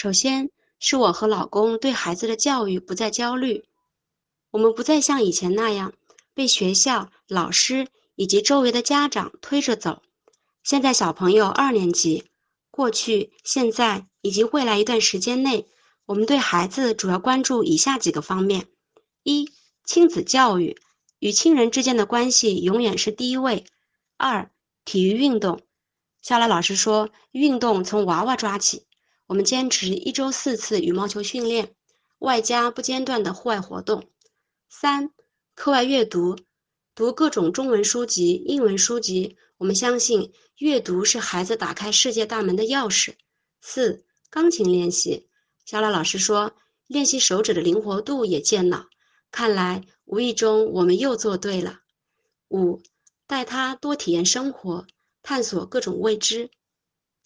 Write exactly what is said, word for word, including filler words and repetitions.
首先是我和老公对孩子的教育不再焦虑，我们不再像以前那样被学校、老师以及周围的家长推着走。现在小朋友二年级，过去、现在以及未来一段时间内，我们对孩子主要关注以下几个方面：一、亲子教育，与亲人之间的关系永远是第一位；二、体育运动，夏来老师说，运动从娃娃抓起，我们坚持一周四次羽毛球训练，外加不间断的户外活动。三、课外阅读，读各种中文书籍、英文书籍，我们相信阅读是孩子打开世界大门的钥匙。四、钢琴练习，小老老师说，练习手指的灵活度也健脑，看来无意中我们又做对了。五、带他多体验生活，探索各种未知。